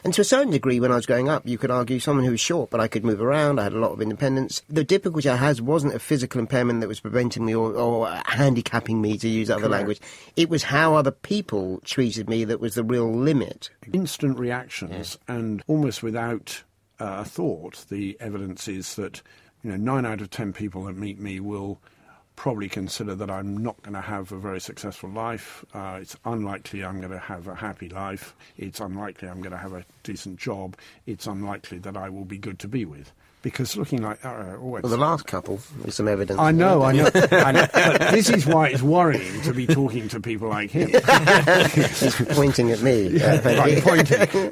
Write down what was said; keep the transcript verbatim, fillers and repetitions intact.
And to a certain degree, when I was growing up, you could argue someone who was short, but I could move around, I had a lot of independence. The difficulty I had wasn't a physical impairment that was preventing me or, or handicapping me, to use other Correct. language. It was how other people treated me that was the real limit. Instant reactions, yeah. And almost without uh, a thought, the evidence is that, you know, nine out of ten people that meet me will probably consider that I'm not going to have a very successful life. Uh, it's unlikely I'm going to have a happy life. It's unlikely I'm going to have a decent job. It's unlikely that I will be good to be with. Because looking like... Uh, oh, well, the last couple is some evidence. I know, I know. I know. But this is why it's worrying to be talking to people like him. He's pointing at me. Yeah, I'm pointing.